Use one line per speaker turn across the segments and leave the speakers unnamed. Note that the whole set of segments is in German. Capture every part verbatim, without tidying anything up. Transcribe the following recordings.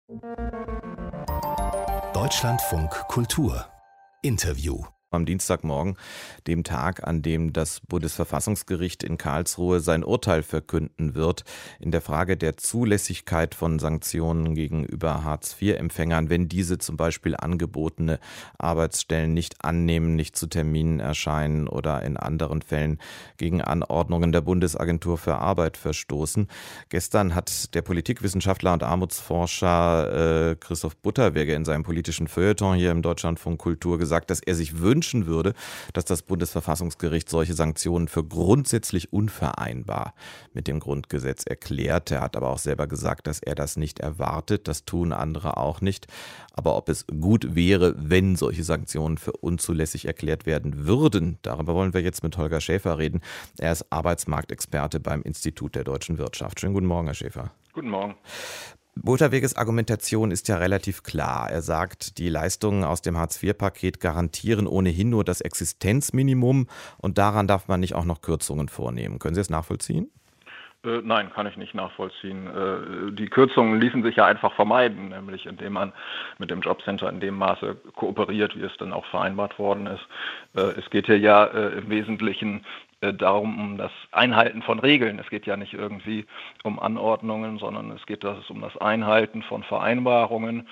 Deutschlandfunk Kultur Interview.
Am Dienstagmorgen, dem Tag, an dem das Bundesverfassungsgericht in Karlsruhe sein Urteil verkünden wird in der Frage der Zulässigkeit von Sanktionen gegenüber Hartz-vier-Empfängern, wenn diese zum Beispiel angebotene Arbeitsstellen nicht annehmen, nicht zu Terminen erscheinen oder in anderen Fällen gegen Anordnungen der Bundesagentur für Arbeit verstoßen. Gestern hat der Politikwissenschaftler und Armutsforscher äh, Christoph Butterweger in seinem politischen Feuilleton hier im Deutschlandfunk Kultur gesagt, dass er sich wünschen würde, dass das Bundesverfassungsgericht solche Sanktionen für grundsätzlich unvereinbar mit dem Grundgesetz erklärt. Er hat aber auch selber gesagt, dass er das nicht erwartet. Das tun andere auch nicht. Aber ob es gut wäre, wenn solche Sanktionen für unzulässig erklärt werden würden, darüber wollen wir jetzt mit Holger Schäfer reden. Er ist Arbeitsmarktexperte beim Institut der deutschen Wirtschaft. Schönen guten Morgen, Herr Schäfer.
Guten Morgen.
Butterweges Argumentation ist ja relativ klar. Er sagt, die Leistungen aus dem Hartz-vier-Paket garantieren ohnehin nur das Existenzminimum und daran darf man nicht auch noch Kürzungen vornehmen. Können Sie es nachvollziehen?
Äh, nein, kann ich nicht nachvollziehen. Äh, die Kürzungen ließen sich ja einfach vermeiden, nämlich indem man mit dem Jobcenter in dem Maße kooperiert, wie es dann auch vereinbart worden ist. Äh, es geht hier ja äh, im Wesentlichen äh, darum, um das Einhalten von Regeln. Es geht ja nicht irgendwie um Anordnungen, sondern es geht das um das Einhalten von Vereinbarungen.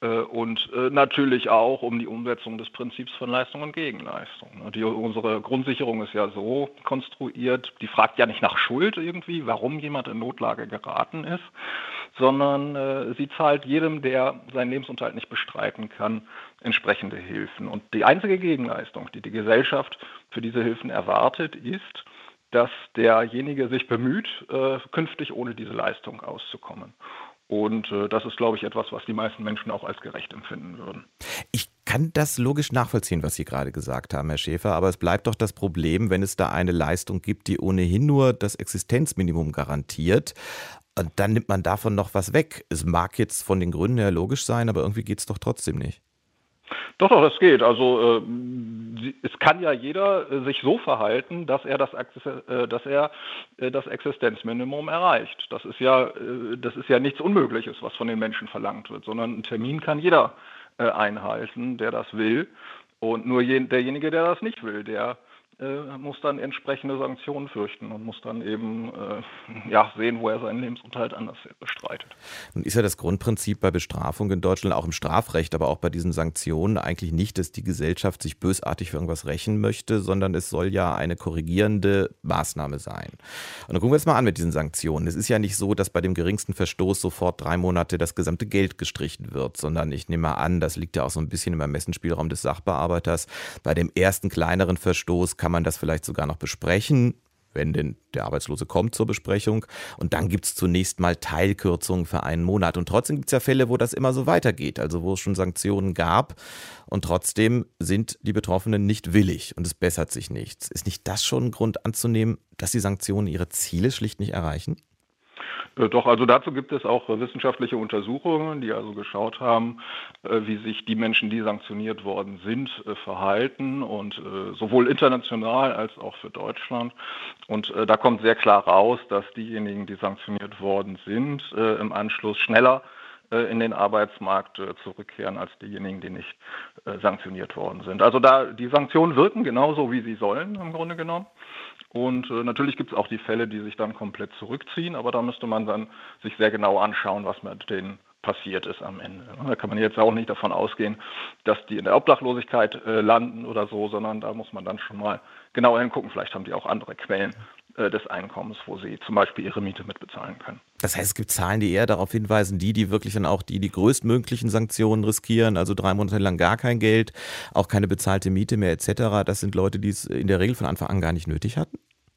Und natürlich auch um die Umsetzung des Prinzips von Leistung und Gegenleistung. Die, unsere Grundsicherung ist ja so konstruiert, die fragt ja nicht nach Schuld irgendwie, warum jemand in Notlage geraten ist, sondern äh, sie zahlt jedem, der seinen Lebensunterhalt nicht bestreiten kann, entsprechende Hilfen. Und die einzige Gegenleistung, die die Gesellschaft für diese Hilfen erwartet, ist, dass derjenige sich bemüht, äh, künftig ohne diese Leistung auszukommen. Und äh, das ist, glaube ich, etwas, was die meisten Menschen auch als gerecht empfinden würden.
Ich kann das logisch nachvollziehen, was Sie gerade gesagt haben, Herr Schäfer, aber es bleibt doch das Problem, wenn es da eine Leistung gibt, die ohnehin nur das Existenzminimum garantiert, und dann nimmt man davon noch was weg. Es mag jetzt von den Gründen her logisch sein, aber irgendwie geht es doch trotzdem nicht.
Doch, doch, das geht. Also äh, es kann ja jeder äh, sich so verhalten, dass er das, äh, dass er äh, das Existenzminimum erreicht. Das ist ja, äh, das ist ja nichts Unmögliches, was von den Menschen verlangt wird, sondern einen Termin kann jeder äh, einhalten, der das will. Und nur je, derjenige, der das nicht will, der äh, muss dann entsprechende Sanktionen fürchten und muss dann eben äh, ja, sehen, wo er seinen Lebensunterhalt anders bestreitet.
Nun ist ja das Grundprinzip bei Bestrafung in Deutschland, auch im Strafrecht, aber auch bei diesen Sanktionen eigentlich nicht, dass die Gesellschaft sich bösartig für irgendwas rächen möchte, sondern es soll ja eine korrigierende Maßnahme sein. Und dann gucken wir uns mal an mit diesen Sanktionen. Es ist ja nicht so, dass bei dem geringsten Verstoß sofort drei Monate das gesamte Geld gestrichen wird, sondern ich nehme mal an, das liegt ja auch so ein bisschen im Ermessensspielraum des Sachbearbeiters. Bei dem ersten kleineren Verstoß kann man das vielleicht sogar noch besprechen, wenn denn der Arbeitslose kommt zur Besprechung. Und dann gibt es zunächst mal Teilkürzungen für einen Monat. Und trotzdem gibt es ja Fälle, wo das immer so weitergeht, also wo es schon Sanktionen gab. Und trotzdem sind die Betroffenen nicht willig und es bessert sich nichts. Ist nicht das schon ein Grund anzunehmen, dass die Sanktionen ihre Ziele schlicht nicht erreichen?
Doch, also dazu gibt es auch wissenschaftliche Untersuchungen, die also geschaut haben, wie sich die Menschen, die sanktioniert worden sind, verhalten, und sowohl international als auch für Deutschland. Und da kommt sehr klar raus, dass diejenigen, die sanktioniert worden sind, im Anschluss schneller in den Arbeitsmarkt zurückkehren als diejenigen, die nicht sanktioniert worden sind. Also da die Sanktionen wirken genauso, wie sie sollen, im Grunde genommen. Und äh, natürlich gibt es auch die Fälle, die sich dann komplett zurückziehen, aber da müsste man dann sich sehr genau anschauen, was mit denen passiert ist am Ende. Da kann man jetzt auch nicht davon ausgehen, dass die in der Obdachlosigkeit äh, landen oder so, sondern da muss man dann schon mal genauer hingucken. Vielleicht haben die auch andere Quellen äh, des Einkommens, wo sie zum Beispiel ihre Miete mitbezahlen können.
Das heißt, es gibt Zahlen, die eher darauf hinweisen, die, die wirklich dann auch die, die größtmöglichen Sanktionen riskieren, also drei Monate lang gar kein Geld, auch keine bezahlte Miete mehr et cetera. Das sind Leute, die es in der Regel von Anfang an gar nicht nötig hatten?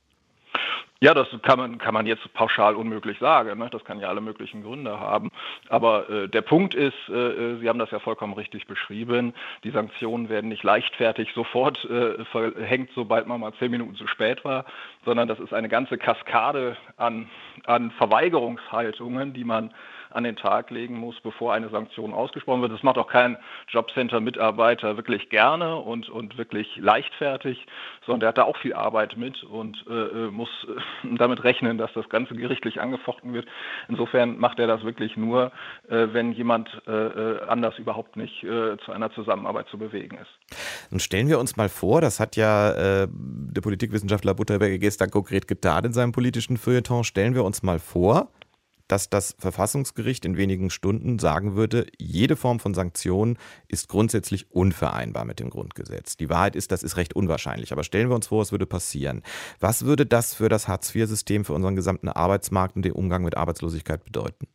Ja, das kann man, kann man jetzt pauschal unmöglich sagen. Ne? Das kann ja alle möglichen Gründe haben. Aber äh, der Punkt ist, äh, Sie haben das ja vollkommen richtig beschrieben, die Sanktionen werden nicht leichtfertig sofort äh, verhängt, sobald man mal zehn Minuten zu spät war, sondern das ist eine ganze Kaskade an, an Verweigerungshaltungen, die man an den Tag legen muss, bevor eine Sanktion ausgesprochen wird. Das macht auch kein Jobcenter-Mitarbeiter wirklich gerne und, und wirklich leichtfertig, sondern der hat da auch viel Arbeit mit und äh, muss äh, damit rechnen, dass das Ganze gerichtlich angefochten wird. Insofern macht er das wirklich nur, äh, wenn jemand äh, anders überhaupt nicht äh, zu einer Zusammenarbeit zu bewegen ist.
Und stellen wir uns mal vor, das hat ja äh, der Politikwissenschaftler Butterberger gestern konkret getan in seinem politischen Feuilleton, stellen wir uns mal vor, dass das Verfassungsgericht in wenigen Stunden sagen würde, jede Form von Sanktionen ist grundsätzlich unvereinbar mit dem Grundgesetz. Die Wahrheit ist, das ist recht unwahrscheinlich, aber stellen wir uns vor, es würde passieren. Was würde das für das Hartz vier System, für unseren gesamten Arbeitsmarkt und den Umgang mit Arbeitslosigkeit bedeuten?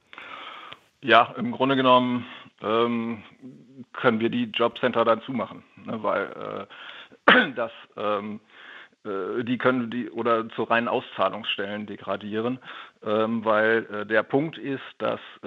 Ja, im Grunde genommen ähm, können wir die Jobcenter dann zumachen, ne, weil äh, das ähm, die können die oder zu reinen Auszahlungsstellen degradieren, ähm, weil äh, der Punkt ist, dass äh,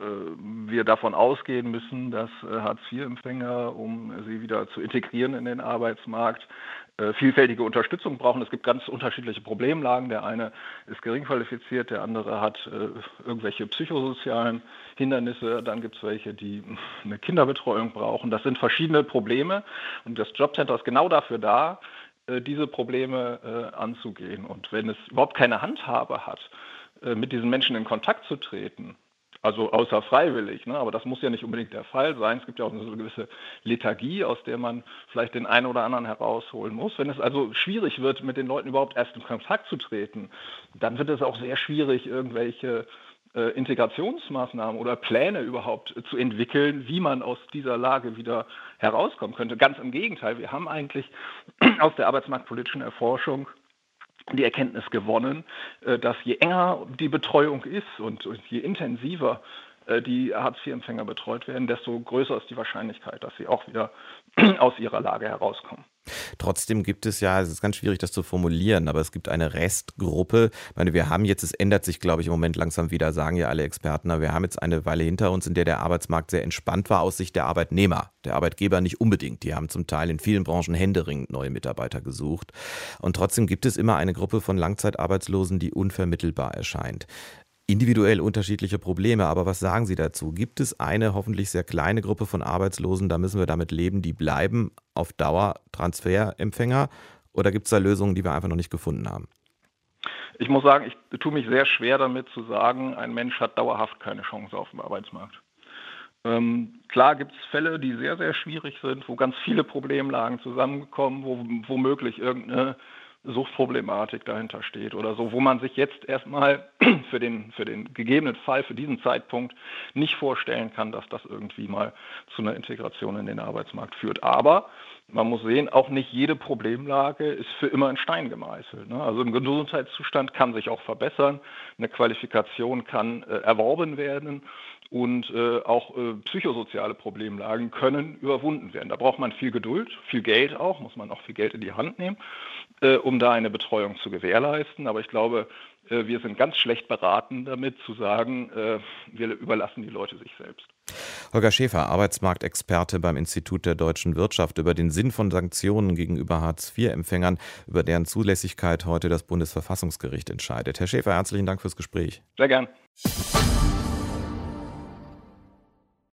wir davon ausgehen müssen, dass äh, Hartz vier Empfänger, um sie wieder zu integrieren in den Arbeitsmarkt, äh, vielfältige Unterstützung brauchen. Es gibt ganz unterschiedliche Problemlagen. Der eine ist gering qualifiziert, der andere hat äh, irgendwelche psychosozialen Hindernisse, dann gibt es welche, die eine Kinderbetreuung brauchen. Das sind verschiedene Probleme und das Jobcenter ist genau dafür da, diese Probleme äh, anzugehen. Und wenn es überhaupt keine Handhabe hat, äh, mit diesen Menschen in Kontakt zu treten, also außer freiwillig, ne, aber das muss ja nicht unbedingt der Fall sein. Es gibt ja auch eine so eine gewisse Lethargie, aus der man vielleicht den einen oder anderen herausholen muss. Wenn es also schwierig wird, mit den Leuten überhaupt erst in Kontakt zu treten, dann wird es auch sehr schwierig, irgendwelche Integrationsmaßnahmen oder Pläne überhaupt zu entwickeln, wie man aus dieser Lage wieder herauskommen könnte. Ganz im Gegenteil, wir haben eigentlich aus der arbeitsmarktpolitischen Erforschung die Erkenntnis gewonnen, dass je enger die Betreuung ist und je intensiver die Hartz vier Empfänger betreut werden, desto größer ist die Wahrscheinlichkeit, dass sie auch wieder aus ihrer Lage herauskommen.
Trotzdem gibt es ja, es ist ganz schwierig, das zu formulieren, aber es gibt eine Restgruppe. Ich meine, wir haben jetzt, es ändert sich, glaube ich, im Moment langsam wieder, sagen ja alle Experten, aber wir haben jetzt eine Weile hinter uns, in der der Arbeitsmarkt sehr entspannt war aus Sicht der Arbeitnehmer. Der Arbeitgeber nicht unbedingt. Die haben zum Teil in vielen Branchen händeringend neue Mitarbeiter gesucht. Und trotzdem gibt es immer eine Gruppe von Langzeitarbeitslosen, die unvermittelbar erscheint. Individuell unterschiedliche Probleme, aber was sagen Sie dazu? Gibt es eine hoffentlich sehr kleine Gruppe von Arbeitslosen, da müssen wir damit leben, die bleiben auf Dauer Transferempfänger, oder gibt es da Lösungen, die wir einfach noch nicht gefunden haben?
Ich muss sagen, ich tue mich sehr schwer damit zu sagen, ein Mensch hat dauerhaft keine Chance auf dem Arbeitsmarkt. Ähm, klar gibt es Fälle, die sehr, sehr schwierig sind, wo ganz viele Problemlagen zusammenkommen, wo womöglich irgendeine Suchtproblematik dahinter steht oder so, wo man sich jetzt erstmal für den, für den gegebenen Fall, für diesen Zeitpunkt nicht vorstellen kann, dass das irgendwie mal zu einer Integration in den Arbeitsmarkt führt. Aber man muss sehen, auch nicht jede Problemlage ist für immer in Stein gemeißelt, ne? Also ein Gesundheitszustand kann sich auch verbessern, eine Qualifikation kann äh, erworben werden und äh, auch äh, psychosoziale Problemlagen können überwunden werden. Da braucht man viel Geduld, viel Geld auch, muss man auch viel Geld in die Hand nehmen, äh, um da eine Betreuung zu gewährleisten. Aber ich glaube, äh, wir sind ganz schlecht beraten damit zu sagen, äh, wir überlassen die Leute sich selbst.
Holger Schäfer, Arbeitsmarktexperte beim Institut der deutschen Wirtschaft, über den Sinn von Sanktionen gegenüber Hartz vier Empfängern, über deren Zulässigkeit heute das Bundesverfassungsgericht entscheidet. Herr Schäfer, herzlichen Dank fürs Gespräch.
Sehr gern.